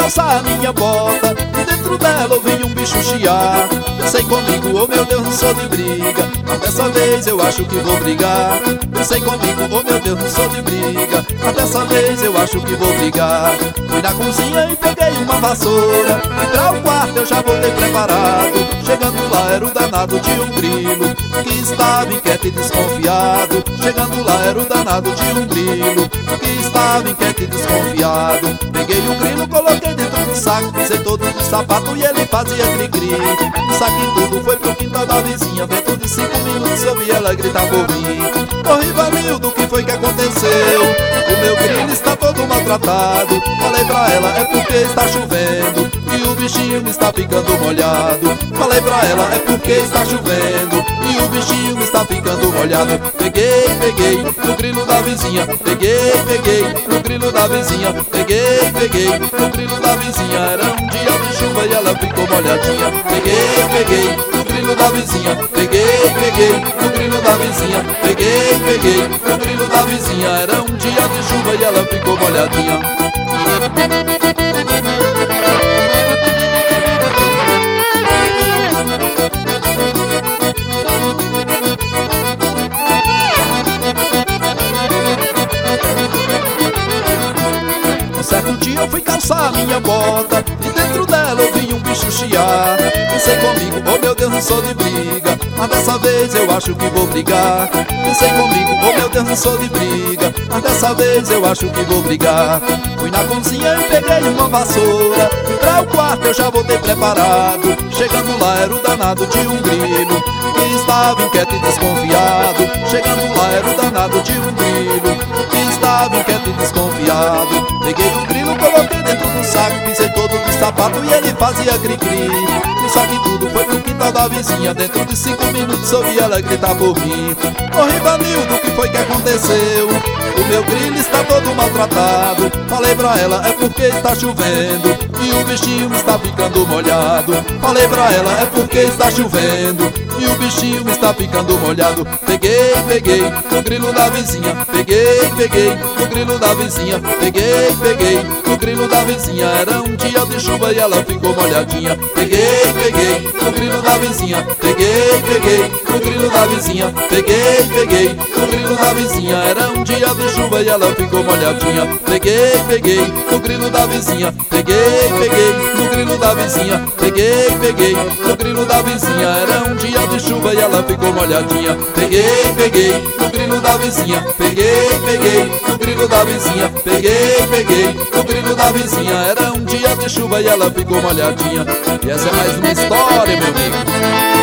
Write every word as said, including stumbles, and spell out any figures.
calçar a minha bota e dentro dela ouvi um bicho chiar. Pensei comigo, oh meu Deus, não sou de briga, mas dessa vez eu acho que vou brigar. Pensei comigo, oh meu Deus, não sou de briga, mas dessa vez eu acho que vou brigar. Fui na cozinha e peguei uma vassoura, e pra o quarto eu já voltei preparado. Chegando lá era o danado de um grilo, que estava inquieto e desconfiado. Chegando lá era o danado de um grilo, que estava inquieto e desconfiado. Peguei o grilo, coloquei dentro do saco, pisei todo de sapato e ele fazia cri-cri. O saco e tudo foi pro quintal da vizinha, dentro de cinco minutos eu vi ela gritar por mim. Ô Rivanildo, o que foi que aconteceu? O meu grilo está todo maltratado. Falei pra ela, é porque está chovendo e o bichinho está ficando molhado. Falei pra ela, é porque está chovendo e o bichinho está ficando molhado. Peguei, peguei no grilo da vizinha, peguei, peguei no grilo da vizinha, peguei, peguei no grilo da vizinha. Era um dia de chuva e ela ficou molhadinha. Peguei, peguei no grilo da vizinha, peguei, peguei no grilo da vizinha, peguei, peguei no grilo da vizinha. Era um dia de chuva e ela ficou molhadinha. Certo dia eu fui calçar a minha bota e dentro dela eu vi um bicho chiar. Pensei comigo, oh meu Deus, não sou de briga, mas dessa vez eu acho que vou brigar. Pensei comigo, oh meu Deus, não sou de briga, mas dessa vez eu acho que vou brigar. Fui na cozinha e peguei uma vassoura, e pra o quarto eu já voltei preparado. Chegando lá era o danado de um grilo, que estava inquieto e desconfiado. Chegando lá era o danado de um grilo, que estava inquieto e desconfiado. Peguei o grilo, coloquei dentro do saco, pisei todo de sapato e ele fazia cri-cri. O saco e tudo foi pro quintal da vizinha, dentro de cinco minutos ouvi ela gritar por mim. Ô Rivanildo, o que foi que aconteceu? O meu grilo está todo maltratado. Falei pra ela, é porque está chovendo e o bichinho está ficando molhado. Falei pra ela, é porque está chovendo e o bichinho está ficando molhado. Peguei, peguei no grilo da vizinha, peguei, peguei no grilo da vizinha, peguei, peguei no grilo da vizinha. Era um dia de chuva e ela ficou molhadinha. Peguei, peguei no grilo da vizinha, peguei, peguei no grilo da vizinha, peguei, peguei no grilo da vizinha. Era um dia de chuva e ela ficou molhadinha. Peguei, peguei no grilo da vizinha, peguei, peguei no grilo da vizinha, peguei, peguei no grilo da vizinha. Era um dia de chuva e ela ficou molhadinha. Peguei, peguei no grilo da vizinha, peguei, peguei no grilo da vizinha, peguei, peguei no grilo da vizinha. Era um dia de chuva e ela ficou molhadinha. E essa é mais uma história, meu amigo.